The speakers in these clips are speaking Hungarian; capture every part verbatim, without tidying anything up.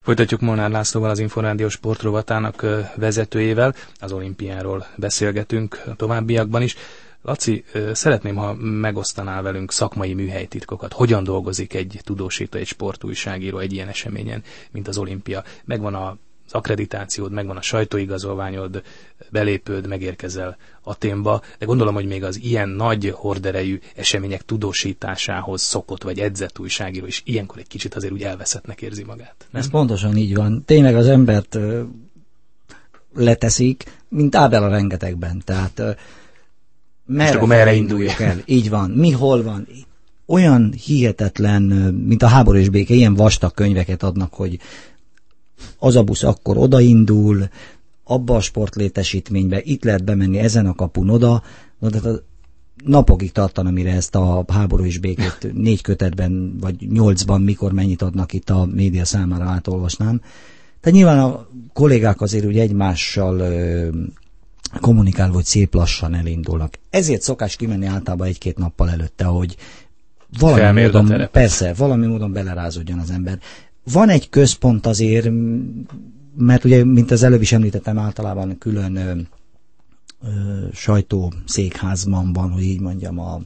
Folytatjuk Molnár Lászlóval, az Inforádió sportrovatának vezetőjével. Az olimpiáról beszélgetünk a továbbiakban is. Laci, szeretném, ha megosztanál velünk szakmai műhelytitkokat. Hogyan dolgozik egy tudósító, egy sportújságíró egy ilyen eseményen, mint az olimpia? Megvan a az akkreditációd, megvan a sajtóigazolványod, belépőd, megérkezel Athénba, de gondolom, hogy még az ilyen nagy horderejű események tudósításához szokott vagy edzett újságíró is ilyenkor egy kicsit azért úgy elveszettnek érzi magát. Nem? Ez pontosan így van. Tényleg az embert ö, leteszik, mint Ábel a rengetegben. Tehát ö, merre, merre induljak el? Így van. Mi hol van? Olyan hihetetlen, mint a Háború és béke, ilyen vastag könyveket adnak, hogy az a busz akkor odaindul, abba a sportlétesítménybe, itt lehet bemenni ezen a kapun oda, de napokig tartana, mire ezt a Háború és békét négy kötetben, vagy nyolcban, mikor mennyit adnak itt a média számára, átolvasnám. Tehát nyilván a kollégák azért úgy egymással ö, kommunikálva, hogy szép lassan elindulnak. Ezért szokás kimenni általában egy-két nappal előtte, hogy valami módon, persze, valami módon belerázódjon az ember. Van egy központ azért, mert ugye, mint az előbb is említettem, általában külön ö, ö, sajtószékházban van, hogy így mondjam, a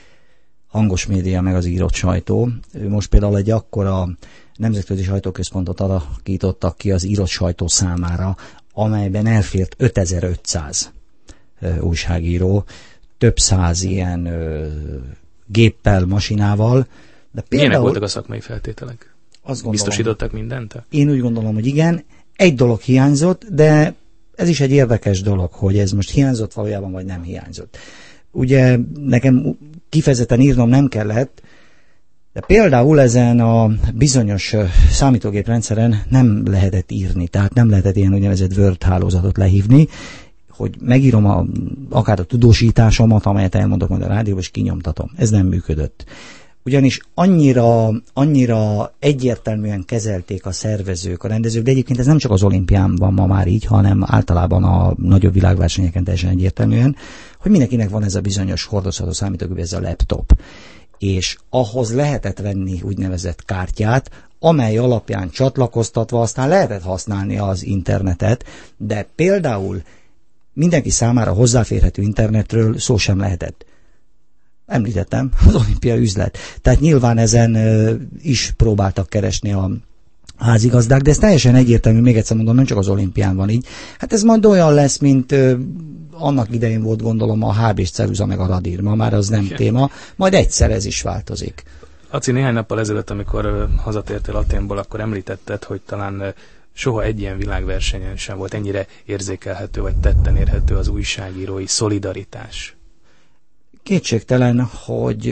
hangos média meg az írott sajtó. Most például egy akkora nemzetközi sajtóközpontot alakítottak ki az írott sajtó számára, amelyben elfért ötezer-ötszáz ö, újságíró, több száz ilyen ö, géppel, masinával. De például, milyenek voltak a szakmai feltételek? Azt gondolom, biztosítottak mindent? Én úgy gondolom, hogy igen. Egy dolog hiányzott, de ez is egy érdekes dolog, hogy ez most hiányzott valójában, vagy nem hiányzott. Ugye nekem kifejezetten írnom nem kellett, de például ezen a bizonyos számítógéprendszeren nem lehetett írni, tehát nem lehetett ilyen úgynevezett Word hálózatot lehívni, hogy megírom a, akár a tudósításomat, amelyet elmondok majd a rádióban, és kinyomtatom. Ez nem működött. Ugyanis annyira, annyira egyértelműen kezelték a szervezők, a rendezők, de egyébként ez nem csak az olimpián van ma már így, hanem általában a nagyobb világversenyeken teljesen egyértelműen, hogy mindenkinek van ez a bizonyos hordozható számítógép, ez a laptop. És ahhoz lehetett venni úgynevezett kártyát, amely alapján csatlakoztatva aztán lehetett használni az internetet, de például mindenki számára hozzáférhető internetről szó sem lehetett. Említettem, az olimpia üzlet. Tehát nyilván ezen ö, is próbáltak keresni a házigazdák, de ez teljesen egyértelmű, még egyszer mondom, nem csak az olimpián van így. Hát ez majd olyan lesz, mint ö, annak idején volt, gondolom, a há bés ceruza meg a radír. Ma már az nem okay. téma, majd egyszer ez is változik. Laci, néhány nappal ezelőtt, amikor ö, hazatértél Athénból, akkor említetted, hogy talán ö, soha egy ilyen világversenyen sem volt ennyire érzékelhető, vagy tetten érhető az újságírói szolidaritás. Kétségtelen, hogy...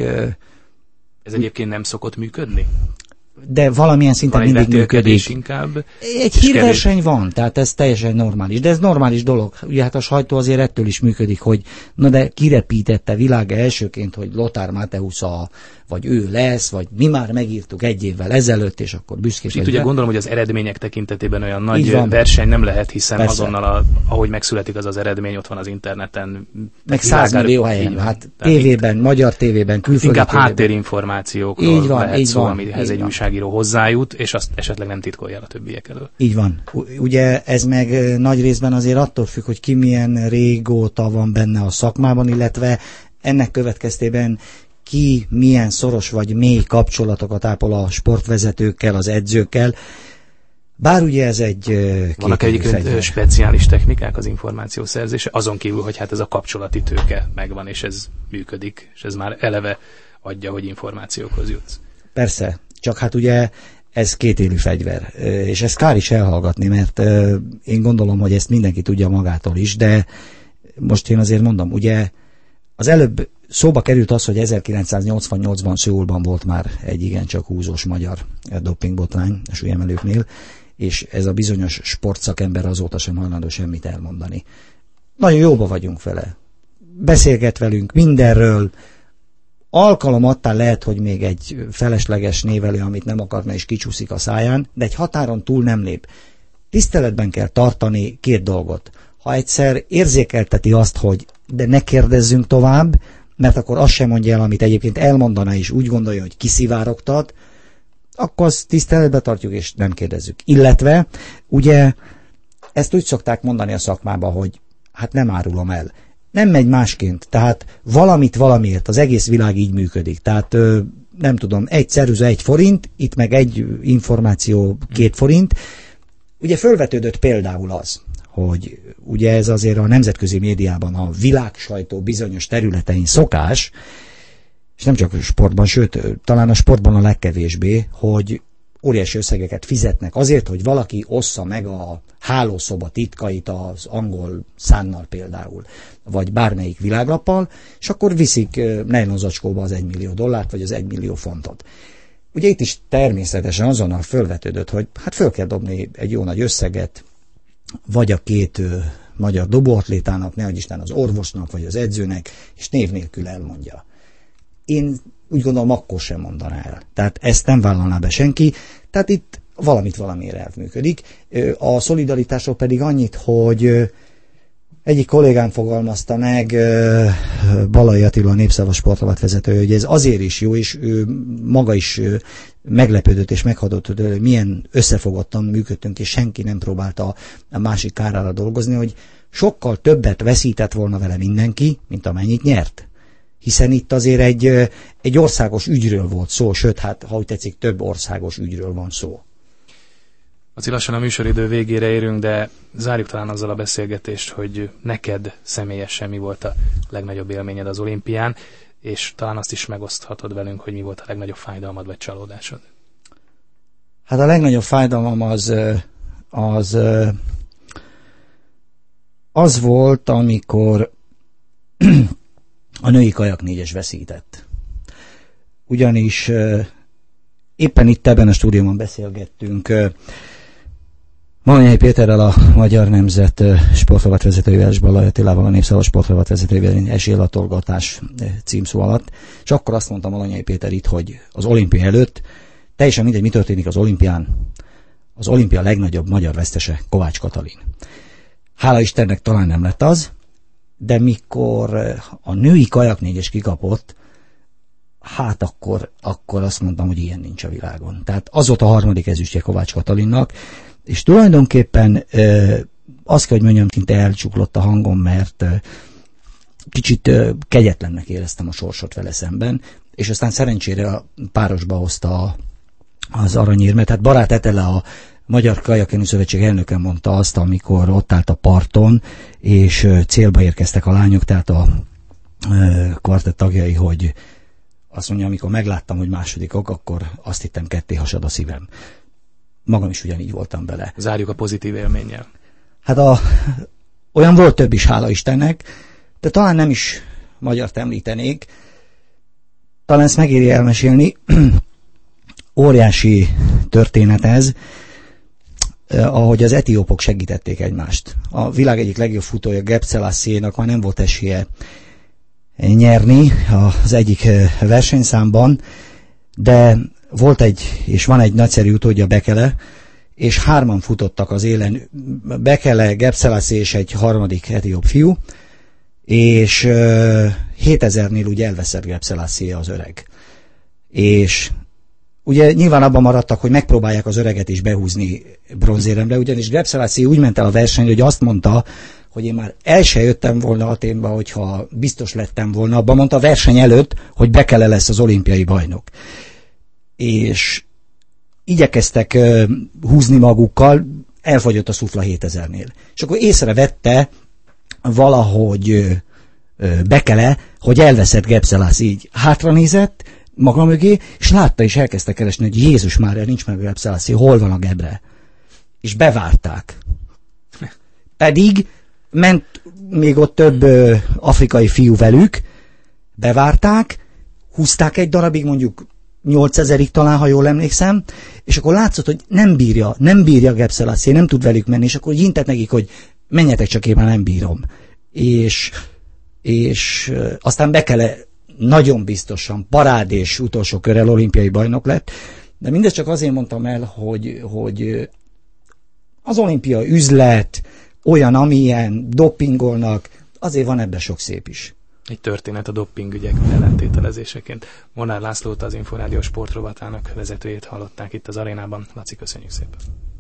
Ez egyébként nem szokott működni? De valamilyen szinten van mindig működik. Inkább, egy hírverseny van, tehát ez teljesen normális. De ez normális dolog. Ugye hát a sajtó azért ettől is működik, hogy na de kirepítette világa elsőként, hogy Lothar Matthäus a, vagy ő lesz, vagy mi már megírtuk egy évvel ezelőtt, és akkor büszkék. Itt ugye gondolom, hogy az eredmények tekintetében olyan nagy verseny nem lehet, hiszen persze. azonnal, a, ahogy megszületik az az eredmény, ott van az interneten. Meg százmillió helyen, hát tévében, magyar tévében, külföldi inkább háttérinformációkról így van, lehet így szó, van, amihez egy van. újságíró hozzájut, és azt esetleg nem titkolja a többiek elől. Így van. Ugye ez meg nagy részben azért attól függ, hogy ki milyen régóta van benne a szakmában, illetve ennek következtében ki milyen szoros vagy mély kapcsolatokat ápol a sportvezetőkkel, az edzőkkel. Bár ugye ez egy... Vannak egyébként speciális technikák az információszerzése, azon kívül, hogy hát ez a kapcsolati tőke megvan, és ez működik, és ez már eleve adja, hogy információkhoz jutsz. Persze, csak hát ugye ez kétélű fegyver, és ezt kár is elhallgatni, mert én gondolom, hogy ezt mindenki tudja magától is, de most én azért mondom, ugye az előbb szóba került az, hogy ezerkilencszáznyolcvannyolcban Szöulban volt már egy igencsak húzós magyar dopingbotrány a súlyemelőknél, és ez a bizonyos sportszakember azóta sem hajlandó semmit elmondani. Nagyon jóba vagyunk vele. Beszélget velünk mindenről, alkalomattán lehet, hogy még egy felesleges névelő, amit nem akarna, és kicsúszik a száján, de egy határon túl nem lép. Tiszteletben kell tartani két dolgot. Ha egyszer érzékelteti azt, hogy de ne kérdezzünk tovább, mert akkor azt sem mondja el, amit egyébként elmondana, és úgy gondolja, hogy kiszivárogtat, akkor azt tiszteletbe tartjuk, és nem kérdezzük. Illetve, ugye, ezt úgy szokták mondani a szakmában, hogy hát nem árulom el. Nem megy másként. Tehát valamit valamiért, az egész világ így működik. Tehát nem tudom, egy ceruza egy forint, itt meg egy információ két forint. Ugye fölvetődött például az, hogy ugye ez azért a nemzetközi médiában, a világsajtó bizonyos területein szokás, és nem csak a sportban, sőt, talán a sportban a legkevésbé, hogy óriási összegeket fizetnek azért, hogy valaki ossza meg a hálószoba titkait az angol szánnal például, vagy bármelyik világlappal, és akkor viszik nejlonzacskóba az egymillió dollárt, vagy az egymillió fontot. Ugye itt is természetesen azonnal fölvetődött, hogy hát föl kell dobni egy jó nagy összeget, vagy a két ö, magyar dobóatlétának, nehogy Isten az orvosnak, vagy az edzőnek, és név nélkül elmondja. Én úgy gondolom, akkor sem mondaná el. Tehát ezt nem vállalná be senki, tehát itt valamit valamiért elműködik. A szolidaritásról pedig annyit, hogy egyik kollégám fogalmazta meg, Balai Attila, a Népszava sportrovatvezető, hogy ez azért is jó, és ő maga is meglepődött és meghadott, hogy milyen összefogottan működtünk, és senki nem próbálta a másik kárára dolgozni, hogy sokkal többet veszített volna vele mindenki, mint amennyit nyert. Hiszen itt azért egy, egy országos ügyről volt szó, sőt, hát, ha úgy tetszik, több országos ügyről van szó. Laci, lassan a műsoridő végére érünk, de zárjuk talán azzal a beszélgetést, hogy neked személyesen mi volt a legnagyobb élményed az olimpián, és talán azt is megoszthatod velünk, hogy mi volt a legnagyobb fájdalmad vagy csalódásod. Hát a legnagyobb fájdalmam az, az, az volt, amikor a női kajak négyes veszített. Ugyanis éppen itt ebben a stúdióban beszélgettünk Malanyai Péterrel, a Magyar Nemzet sportrovatvezetőjével, és Balai Attilával, a Népszava sportrovatvezetőjével esélylatolgatás címszó alatt, és akkor azt mondta Malanyai Péter itt, hogy az olimpia előtt, teljesen mindegy, mi történik az olimpián, az olimpia legnagyobb magyar vesztese Kovács Katalin. Hála Istennek talán nem lett az, de mikor a női kajak négyes kikapott, hát akkor, akkor azt mondtam, hogy ilyen nincs a világon. Tehát az volt a harmadik ezüstje Kovács Katalinnak, és tulajdonképpen ö, azt kell, hogy mondjam, szinte elcsuklott a hangom, mert ö, kicsit ö, kegyetlennek éreztem a sorsot vele szemben, és aztán szerencsére a párosba hozta a, az aranyérmet. Tehát Barát Etele, a Magyar Kajakkenő Szövetség elnöke mondta azt, amikor ott állt a parton, és ö, célba érkeztek a lányok, tehát a ö, kvartett tagjai, hogy azt mondja, amikor megláttam, hogy másodikok, akkor azt hittem, ketté hasad a szívem. Magam is ugyanígy voltam bele. Zárjuk a pozitív élménnyel. Hát a, olyan volt több is, hála Istennek, de talán nem is magyart említenék. Talán ezt megéri elmesélni. Óriási történet ez, ahogy az etiópok segítették egymást. A világ egyik legjobb futója, Gebb Szelassziénak már nem volt esélye nyerni az egyik versenyszámban, de volt egy, és van egy nagyszerű utódja, Bekele, és hárman futottak az élen, Bekele, Gebb Selassie és egy harmadik etióp fiú, és uh, hétezernél ugye elveszett Gebb Selassie az öreg. És ugye nyilván abban maradtak, hogy megpróbálják az öreget is behúzni bronzéremre, ugyanis Gebb Selassie úgy ment el a versenyre, hogy azt mondta, hogy én már el se jöttem volna Athénba, hogyha biztos lettem volna. Abban mondta a verseny előtt, hogy Bekele lesz az olimpiai bajnok. És igyekeztek uh, húzni magukkal, elfogyott a szufla hétezernél. És akkor észrevette valahogy uh, uh, Bekele, hogy elveszett Gebb Selassie, így hátranézett maga mögé, és látta, és elkezdte keresni, hogy Jézus Mária, nincs meg Gebb Selassie, hol van a Gebbre? És bevárták. Pedig ment még ott több ö, afrikai fiú velük, bevárták, húzták egy darabig, mondjuk nyolcezerig talán, ha jól emlékszem, és akkor látszott, hogy nem bírja, nem bírja Gebb Selassie, nem tud velük menni, és akkor intett nekik, hogy menjetek csak, én már nem bírom. És, és ö, aztán Bekele nagyon biztosan parádés utolsó körrel olimpiai bajnok lett, de mindezt csak azért mondtam el, hogy, hogy az olimpia üzlet, olyan, amilyen, dopingolnak, azért van ebben sok szép is. Egy történet a doppingügyek ellentételezéseként. Molnár Lászlót, az Inforádió sportrovatának vezetőjét hallották itt az arénában. Laci, köszönjük szépen!